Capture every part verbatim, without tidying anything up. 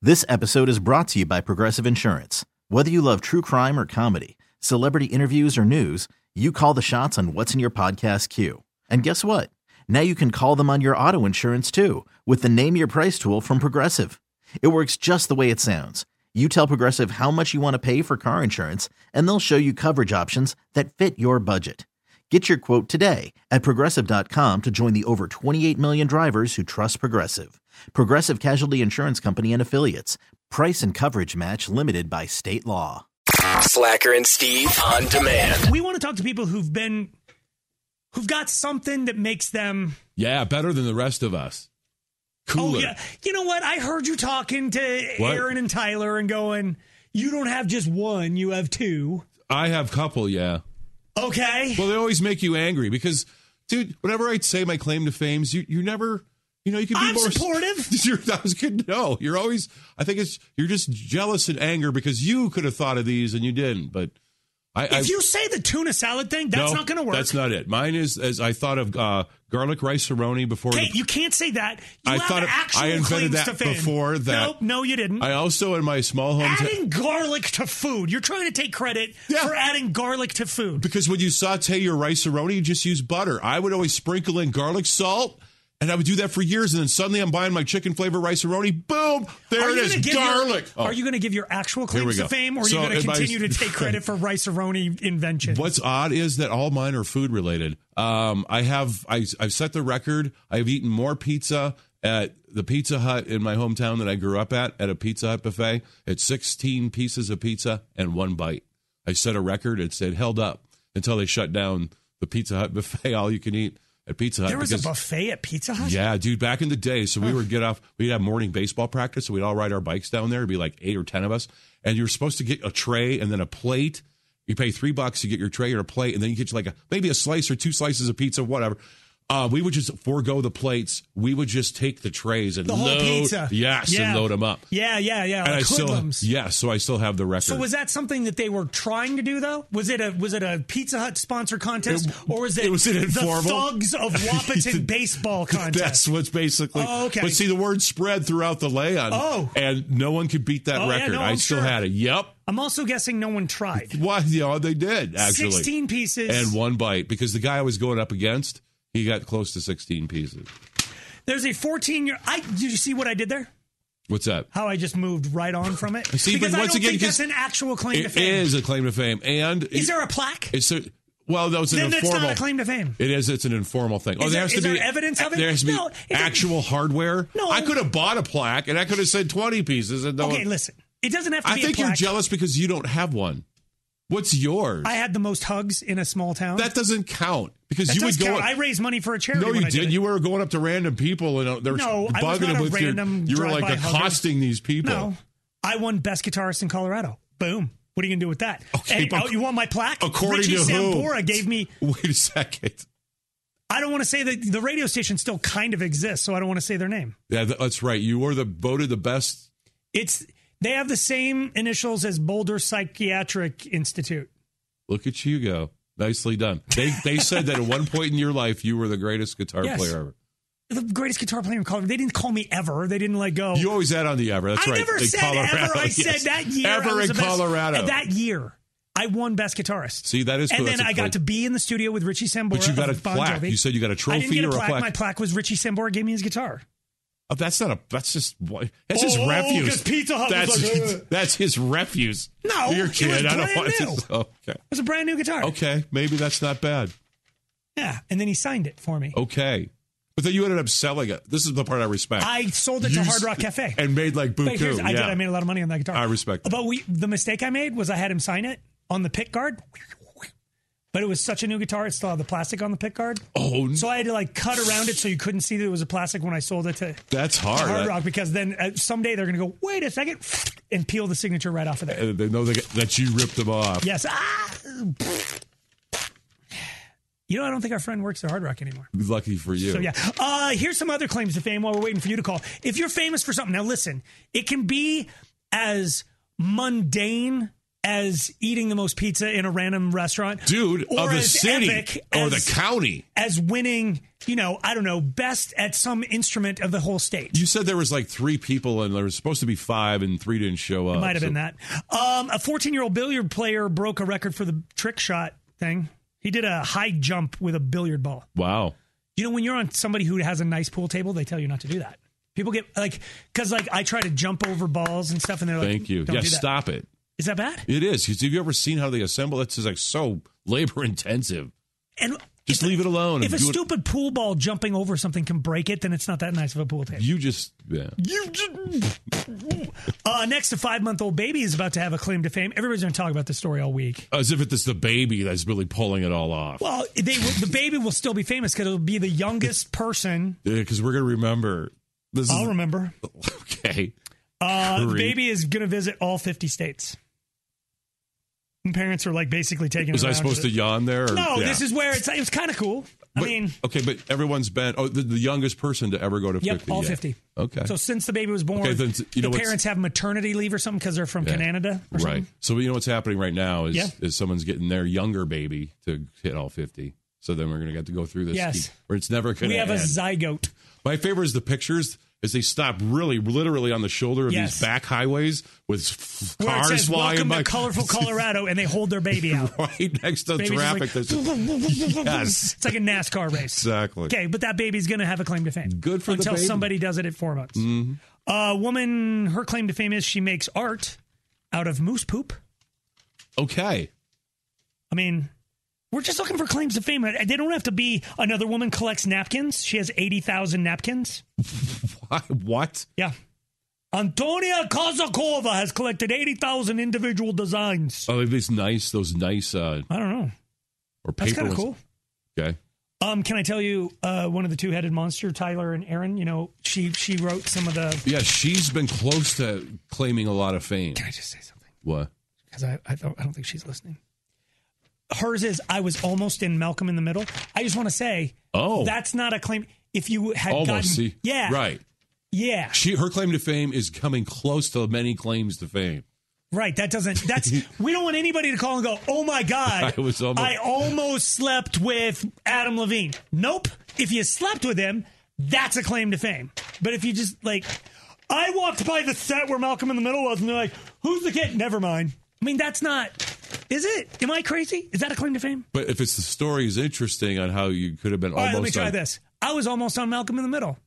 This episode is brought to you by Progressive Insurance. Whether you love true crime or comedy, celebrity interviews or news, you call the shots on what's in your podcast queue. And guess what? Now you can call them on your auto insurance too with the Name Your Price tool from Progressive. It works just the way it sounds. You tell Progressive how much you want to pay for car insurance, and they'll show you coverage options that fit your budget. Get your quote today at Progressive dot com to join the over twenty-eight million drivers who trust Progressive. Progressive Casualty Insurance Company and Affiliates. Price and coverage match limited by state law. Slacker and Steve on demand. We want to talk to people who've been, who've got something that makes them... Yeah, better than the rest of us. Cooler. Oh, yeah. You know what? I heard you talking to What? Aaron and Tyler and going, you don't have just one, you have two. I have couple, yeah. Okay. Well, they always make you angry because, dude, whenever I say my claim to fame, you you never, you know, you can be I'm more supportive. You're, I was good. No, you're always. I think it's you're just jealous and anger because you could have thought of these and you didn't. But I, if I, you say the tuna salad thing, that's no, not going to work. That's not it. Mine is as I thought of uh, garlic rice-a-roni before. Okay, the, you can't say that. You I have thought it- actual I invented claims that to fame. before that. Nope, no, you didn't. I also in my small home. Adding garlic to food. You're trying to take credit Yeah. for adding garlic to food. Because when you saute your rice-a-roni, you just use butter. I would always sprinkle in garlic salt, and I would do that for years. And then suddenly I'm buying my chicken-flavored rice-a-roni. Boom! There Are it you is, gonna give garlic. Your, Oh. Are you going to give your actual Here we claims to go. fame, or are So you going to am I- continue to take credit for rice-a-roni inventions? What's odd is that all mine are food-related. Um, I have I, I've set the record. I've eaten more pizza at the Pizza Hut in my hometown that I grew up at, at a Pizza Hut buffet. It's sixteen pieces of pizza and one bite. I set a record. It said held up until they shut down the Pizza Hut buffet, all you can eat at Pizza Hut. There was because, a buffet at Pizza Hut? Yeah, dude, back in the day. So we would get off, we'd have morning baseball practice, so we'd all ride our bikes down there. It'd be like eight or ten of us. And you're supposed to get a tray and then a plate. You pay three bucks to get your tray or a plate, and then you get like a maybe a slice or two slices of pizza, whatever. Uh, we would just forego the plates. We would just take the trays and The whole load, pizza. yes, Yeah. and load them up. Yeah, yeah, yeah. And like I still, hoodlums. yes, so I still have the record. So was that something that they were trying to do, though? Was it a was it a Pizza Hut sponsor contest, It- or was it, it was an informal- the Thugs of Wapaton baseball contest? That's what's basically. Oh, okay. But see, the word spread throughout the land. Oh. And no one could beat that Oh, yeah, record. no, I I'm still sure. had it. Yep. I'm also guessing no one tried. Why? Yeah, they did, actually. sixteen pieces. And one bite, because the guy I was going up against, he got close to sixteen pieces. There's a fourteen year. I did you see what I did there? What's that? How I just moved right on from it? See, because but I once don't again, think that's 'cause an actual claim to It fame. is a claim to fame. And Is there a plaque? It's a, well, no, it's an Then it's informal. not a claim to fame. It is. It's an informal thing. oh, Is there there- has is to be there evidence of it? There has to be No, it's a- actual hardware. No. I could have bought a plaque, and I could have said twenty pieces. And no Okay, one- listen. It doesn't have to I be think a plaque. you're jealous because you don't have one. What's yours? I had the most hugs in a small town. That doesn't count because That you does would go. count. I raised money for a charity. No, when you I did. did. it. You were going up to random people and uh, they're No, I was bugging not them a with random your. You were like drive-by hugger. accosting these people. No, I won best guitarist in Colorado. Boom. What are you gonna do with that? Okay, and, but oh, you want my plaque? according Richie to who? Sambora gave me. Wait a second. I don't want to say that the radio station still kind of exists, so I don't want to say their name. Yeah, th- that's right. You were the voted the best. It's they have the same initials as Boulder Psychiatric Institute. Look at you go. Nicely done. They they said that at one point in your life you were the greatest guitar Yes. player ever. The greatest guitar player in Colorado. They didn't call me ever. They didn't like go. You always add on the ever. That's I right. never In said Colorado, ever. I yes. said that year. I Ever was in the best- Colorado. That year, I won best guitarist. See, that is cool. And That's then a I got plaque. to be in the studio with Richie Sambora. But you got a of Bon plaque. Jovi. You said you got a I trophy didn't get a or a plaque. plaque. My plaque was Richie Sambora gave me his guitar. Oh, that's not a. That's just. That's his Oh, refuse. 'cause Pizza Hut that's was like, "Ugh." that's his refuse. No, you're it was kidding. I don't brand want new. to. Okay. It was a brand new guitar. Okay. Maybe that's not bad. Yeah, and then he signed it for me. Okay. But then you ended up selling it. This is the part I respect. I sold it You to Hard s- Rock Cafe. and made like But here's, buku. I did. Yeah. I made a lot of money on that guitar. I respect that. But we, the mistake I made was I had him sign it on the pick guard. But it was such a new guitar, it still had the plastic on the pick guard. Oh, So I had to like cut around it so you couldn't see that it was a plastic when I sold it to that's to hard. Hard I- Rock, because then uh, someday they're going to go, wait a second, and peel the signature right off of there. and they know they, that you ripped them off. Yes. Ah! You know, I don't think our friend works at Hard Rock anymore. Lucky for you. So, yeah. Uh, here's some other claims to fame while we're waiting for you to call. If you're famous for something, now listen, it can be as mundane as eating the most pizza in a random restaurant. Dude, or of the as city epic or as, the county. As winning, you know, I don't know, best at some instrument of the whole state. You said there was like three people and there was supposed to be five and three didn't show up. It might have so. been that. Um, a fourteen-year-old billiard player broke a record for the trick shot thing. He did a high jump with a billiard ball. Wow. You know, when you're on somebody who has a nice pool table, they tell you not to do that. People get like, because like I try to jump over balls and stuff, and they're like, "Thank you." Don't Yeah, do that. stop it. Is that bad? It is. Have you ever seen how they assemble? It's just like so labor intensive. And just if, leave it alone. If a do stupid it. pool ball jumping over something can break it, then it's not that nice of a pool table. You just, yeah. You just. uh, next, a five-month-old baby is about to have a claim to fame. Everybody's going to talk about this story all week. As if it's the baby that's really pulling it all off. Well, they the baby will still be famous because it'll be the youngest person. Because we're going to remember. This I'll is, remember. Okay. Uh, the baby is going to visit all fifty states. And parents are like basically taking. Was I supposed to yawn there? Or, no, yeah. this is where it's. It was kind of cool. I but, mean, okay, but everyone's been oh the, the youngest person to ever go to yep, fifty. all yeah. fifty. Okay. So since the baby was born, okay, then, you know the parents have maternity leave or something because they're from yeah. Canada. Or right. something? So you know what's happening right now is yeah. is someone's getting their younger baby to hit all fifty. So then we're going to get to go through this. Yes. Where it's never going to We have end. a zygote. My favorite is the pictures as they stop really, literally on the shoulder of yes. these back highways with f- Where cars it says, flying welcome by. to colorful Colorado, and they hold their baby out. right next to Baby's traffic. Like, yes. It's like a NASCAR race. Exactly. Okay, but that baby's going to have a claim to fame. Good for the until baby. somebody does it at four months. A Mm-hmm. uh, woman, her claim to fame is she makes art out of moose poop. Okay. I mean, we're just looking for claims to fame. They don't have to be another woman collects napkins. She has eighty thousand napkins. What? Yeah. Antonia Kozakova has collected eighty thousand individual designs. Oh, these nice, those nice. Uh, I don't know. or That's paper kind of ones. cool. Okay. Um, can I tell you uh, one of the two-headed monster, Tyler and Aaron? You know, she she wrote some of the. Yeah, she's been close to claiming a lot of fame. Can I just say something? What? Because I I don't, I don't think she's listening. Hers is I was almost in Malcolm in the Middle. I just want to say, oh, that's not a claim. If you had almost gotten, see, yeah, right, yeah, she her claim to fame is coming close to many claims to fame. right. That doesn't. That's we don't want anybody to call and go, oh my god, I was almost, I almost slept with Adam Levine. Nope. If you slept with him, that's a claim to fame. But if you just like, I walked by the set where Malcolm in the Middle was, and they're like, who's the kid? Never mind. I mean, that's not. Is it? Am I crazy? Is that a claim to fame? But if it's the story is interesting on how you could have been All right, almost. let me try on, this. I was almost on Malcolm in the Middle.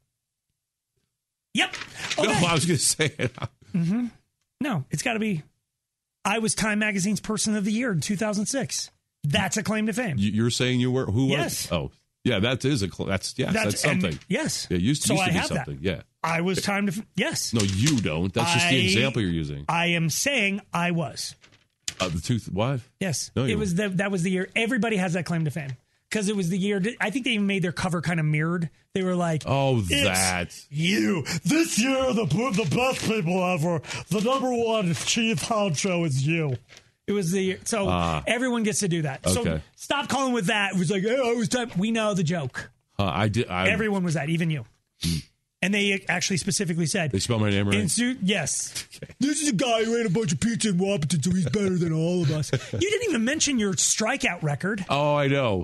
Yep. Okay. No, I was going to say it. Mm-hmm. No, it's got to be. I was Time Magazine's Person of the Year in two thousand six. That's a claim to fame. You- You're saying you were who? Yes. Was? Oh, yeah. That is a. cl- That's yes. That's, That's, and- something. yes. Yeah, it used to, So used to I be have that. something. Yeah. I was Time to. Yes. No, you don't. That's just I- the example you're using. I am saying I was. Uh, the tooth. What? Yes. No, you it was the, that was the year. Everybody has that claim to fame because it was the year. I think they even made their cover kind of mirrored. They were like, Oh, "It's that. you this year the the best people ever. The number one chief honcho is you." It was the year. So Ah. everyone gets to do that. So Okay. stop calling with that. It was like, "Hey, I was time." We know the joke. Uh, I did. I, Everyone was that, even you. And they actually specifically said, They spell my name right. in su- yes. This is a guy who ate a bunch of pizza in Wapaton, so he's better than all of us. You didn't even mention your strikeout record. Oh, I know.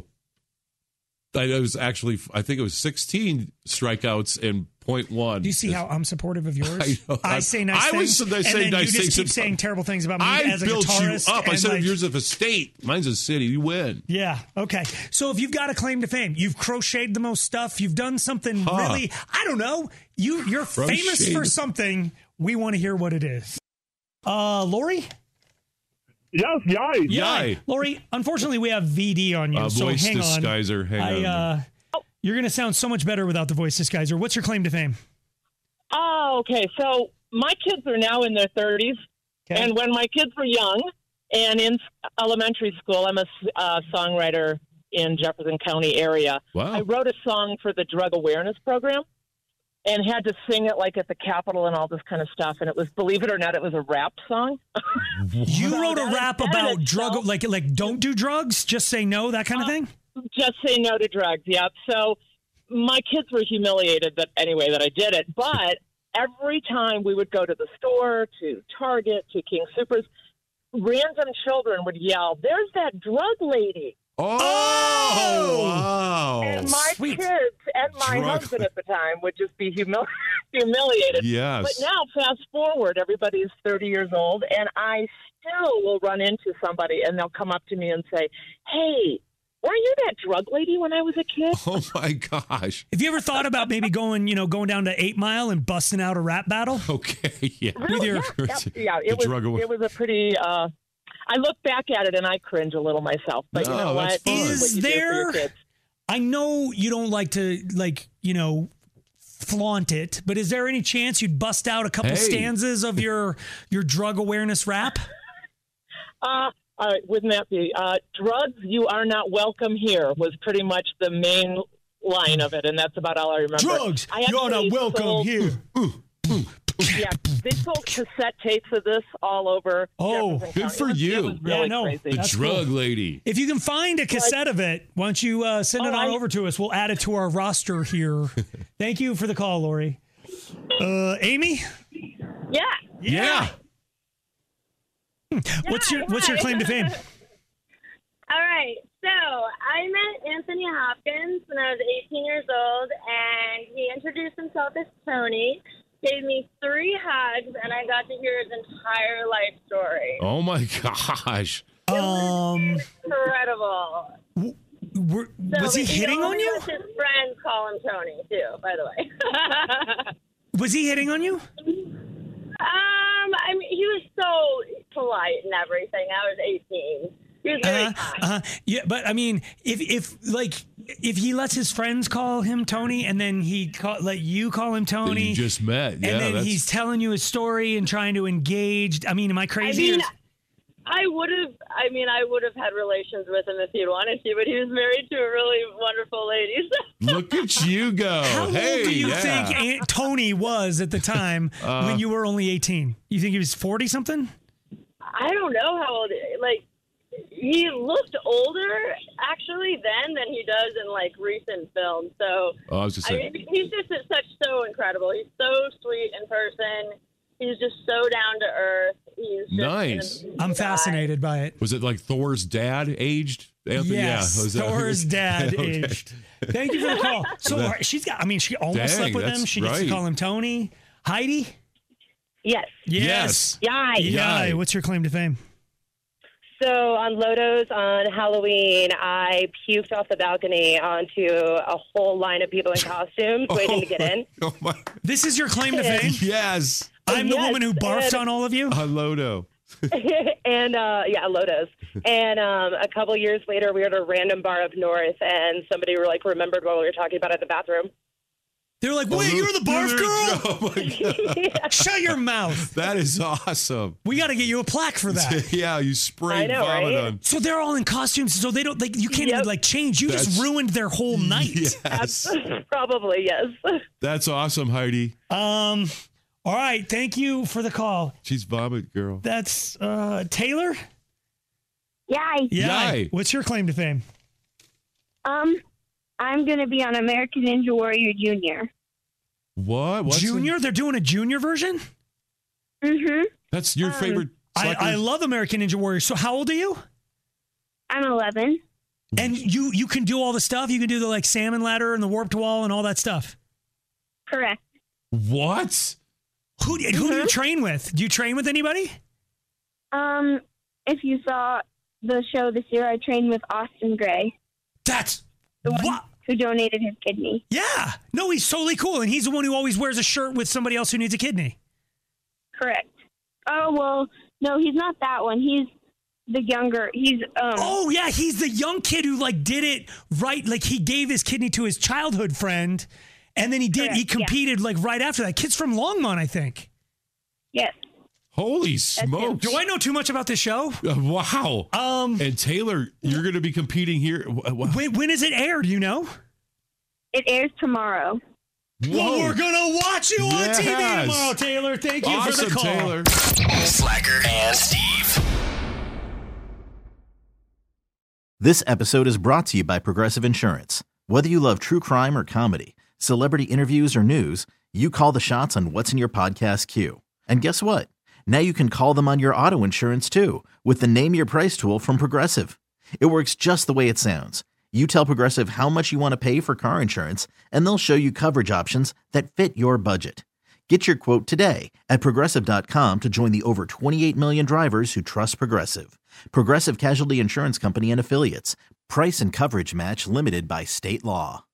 I it was actually. I think it was sixteen strikeouts in point one. Do you see how I'm supportive of yours? I know. I say nice I things, was- I and say then nice you just things keep about- saying terrible things about me I as a built you guitarist. up. I and said like, yours of a state. Mine's a city. You win. yeah, okay. So if you've got a claim to fame, you've crocheted the most stuff, you've done something Huh. really, I don't know, you, you're famous Crocheted. for something. We want to hear what it is. Uh, Lori? Yes, yay. Yay. Lori, unfortunately, we have V D on you, Uh, so voice hang on. disguiser. Hang I, on. uh, you're going to sound so much better without the voice disguiser. What's your claim to fame? Oh, okay. So my kids are now in their thirties, Okay. and when my kids were young and in elementary school, I'm a uh, songwriter in Jefferson County area. Wow. I wrote a song for the drug awareness program and had to sing it like at the Capitol and all this kind of stuff. And it was, believe it or not, it was a rap song. You So wrote a that- rap that in about itself- drug, like like don't do drugs, just say no, that kind of thing. Just say no to drugs. Yep. So my kids were humiliated that anyway that I did it. But every time we would go to the store, to Target, to King Supers, random children would yell, "There's that drug lady." Oh, Oh! wow. And my Sweet. kids and my Drug- husband at the time would just be humili- humiliated. Yes. But now, fast forward, everybody's thirty years old, and I still will run into somebody, and they'll come up to me and say, "Hey, weren't you that drug lady when I was a kid?" Oh, my gosh. Have you ever thought about maybe going, you know, going down to Eight Mile and busting out a rap battle? Okay, yeah. Really? your- yeah, yeah, yeah, The it was. drug award. It was a pretty. Uh, I look back at it and I cringe a little myself. But you No, know that's what? fun. It's Is what you do for there- your kids. I know you don't like to, like, you know, flaunt it, but is there any chance you'd bust out a couple Hey. stanzas of your your drug awareness rap? Uh, all right, wouldn't that be? Uh, drugs, you are not welcome here was pretty much the main line of it, and that's about all I remember. Drugs, I you're not actually welcome sold- here. Yeah, they sold cassette tapes of this all over. Oh, Jefferson good County. for It was- you. It was really Yeah, no. crazy. The That's drug cool. lady. If you can find a cassette of it, why don't you uh, send Oh, it on I- over to us? We'll add it to our roster here. Thank you for the call, Lori. Uh, Amy, Yeah. Yeah. what's your what's your claim to fame? All right, so I met Anthony Hopkins when I was eighteen years old, and he introduced himself as Tony, gave me three hugs, and I got to hear his entire life story. Oh, my gosh. Um, Incredible. were, So was he hitting on only you? lets His friends call him Tony, too, by the way. Was he hitting on you? um, I mean, he was so polite and everything. I was eighteen. He was very Uh, kind. uh, yeah, but I mean, if if like if he lets his friends call him Tony, and then he call, let you call him That Tony, you just met. Yeah, and then that's, he's telling you his story and trying to engage. I mean, am I I crazy? mean, Or- I would have. I mean, I would have had relations with him if he'd wanted to, but he was married to a really wonderful lady. So. look at you go. How hey, old do you yeah. think Aunt Tony was at the time Uh, when you were only eighteen? You think he was forty something? I don't know how old. Like, he looked older actually then than he does in like recent films. So Oh, I was just I saying. mean, he's just such so incredible. He's so sweet in person. He's just so down to earth. He's just Nice. an amazing I'm guy. fascinated by it. Was it like Thor's dad aged? Anthony? Yes, yeah. Was that- Thor's dad Okay. aged. Thank you for the call. So That- she's got. I mean, she almost Dang, slept with him. that's She gets to right. call him Tony. Heidi. Yes. Yes. Yay. Yeah. Yay. What's your claim to fame? So on Lotos on Halloween, I puked off the balcony onto a whole line of people in costumes waiting to get in. Oh, my. This is your claim to fame. Yes. I'm the Yes, woman who barfed and- on all of you. On Lodo. and uh, yeah, Lotos. And um, a couple years later, we were at a random bar up north, and somebody were like remembered what we were talking about at the bathroom. They're like, wait, you're the barf girl? Oh, my God. Shut your mouth. That is awesome. We got to get you a plaque for that. Yeah, you sprayed I know, vomit right? on. So they're all in costumes, so they don't like you can't Yep. even like change. You just That's- ruined their whole night. Yes. Probably, yes. That's awesome, Heidi. Um. All right. Thank you for the call. She's vomit girl. That's uh Taylor. Yay. Yeah. Yay. What's your claim to fame? Um, I'm going to be on American Ninja Warrior Junior What? What's Junior? They're doing a junior version? Mm-hmm. That's your favorite. I, slacker? I love American Ninja Warrior. So how old are you? I'm eleven. And you you can do all the stuff? You can do the like salmon ladder and the warped wall and all that stuff. Correct. What? Who, do- who do you train with? Do you train with anybody? Um, if you saw the show this year, I trained with Austin Gray, That's the one what? who donated his kidney. Yeah. No, he's totally cool. And he's the one who always wears a shirt with somebody else who needs a kidney. Correct. Oh, well, no, he's not that one. He's the younger. He's, um, Oh, yeah. He's the young kid who like did it right. Like he gave his kidney to his childhood friend. And then he did, Correct, he yeah. competed like right after that. Kid's from Longmont, I think. yes. Holy him. smokes. Do I know too much about this show? Uh, wow. Um, And Taylor, you're going to be competing here. Wh- wh- when, when is it aired? Do you know? It airs tomorrow. Well, we're going to watch you on T V Yes. tomorrow, Taylor. Thank you Awesome, for the call. Taylor. Slacker and Steve. This episode is brought to you by Progressive Insurance. Whether you love true crime or comedy, celebrity interviews or news, you call the shots on what's in your podcast queue. And guess what? Now you can call them on your auto insurance too with the Name Your Price tool from Progressive. It works just the way it sounds. You tell Progressive how much you want to pay for car insurance, and they'll show you coverage options that fit your budget. Get your quote today at Progressive dot com to join the over twenty-eight million drivers who trust Progressive. Progressive Casualty Insurance Company and Affiliates. Price and coverage match limited by state law.